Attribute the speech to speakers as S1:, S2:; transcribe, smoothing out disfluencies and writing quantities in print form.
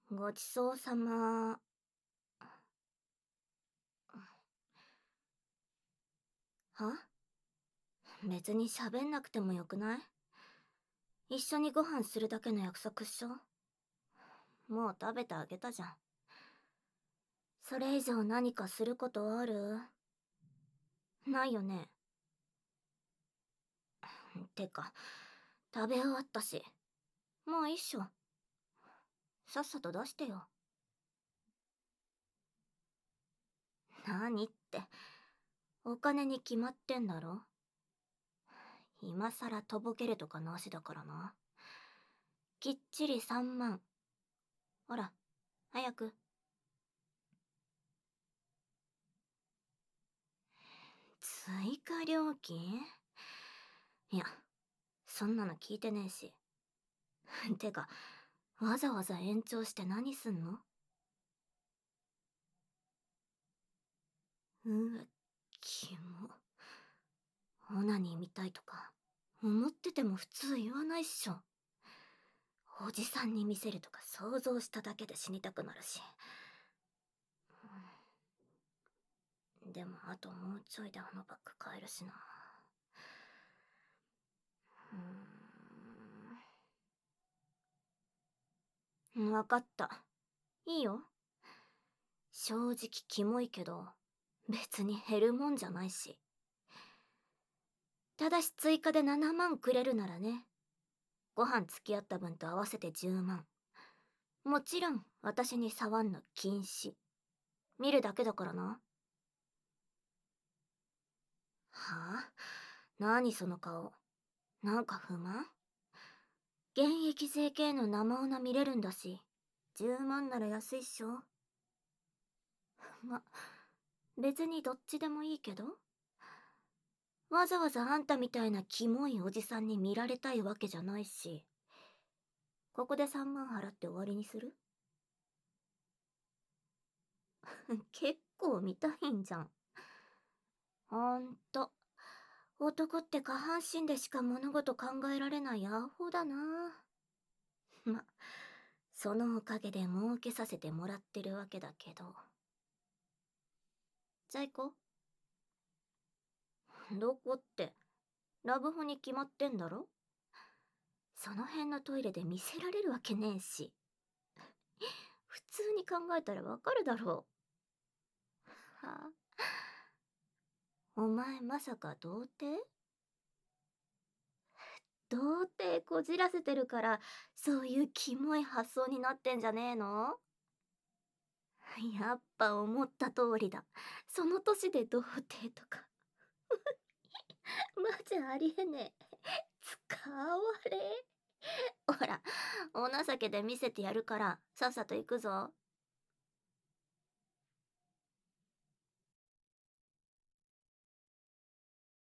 S1: ごちそうさま。は？別に喋んなくてもよくない？一緒にご飯するだけの約束っしょ。もう食べてあげたじゃん。それ以上何かすることある？ないよね。てか、食べ終わったし、もういいっしょ。さっさと出してよ。何って、お金に決まってんだろ。今さらとぼけるとかなしだからな。きっちり3万。ほら、早く。追加料金？いや、そんなの聞いてねえし。てか、わざわざ延長して何すんの？うわ、キモ。オナニー見たいとか、思ってても普通言わないっしょ。おじさんに見せるとか想像しただけで死にたくなるし。でもあともうちょいであのバッグ買えるしな。わかった。いいよ。正直キモいけど、別に減るもんじゃないし。ただし追加で7万くれるならね。ご飯付き合った分と合わせて10万。もちろん私に触んの禁止。見るだけだからな。はあ？何その顔。なんか不満？現役 JK の生女見れるんだし、10万なら安いっしょ。ま、別にどっちでもいいけど。わざわざあんたみたいなキモいおじさんに見られたいわけじゃないし。ここで3万払って終わりにする？結構見たいんじゃん。ほんと。男って下半身でしか物事考えられないアホだな。ま、そのおかげで儲けさせてもらってるわけだけど。じゃあ行こう。どこって、ラブホに決まってんだろ？その辺のトイレで見せられるわけねえし。普通に考えたらわかるだろう。はあ？お前まさか童貞？童貞こじらせてるから、そういうキモい発想になってんじゃねえの？やっぱ思った通りだ。その年で童貞とか。マジありえねえ。使われ。ほら、お情けで見せてやるから、さっさと行くぞ。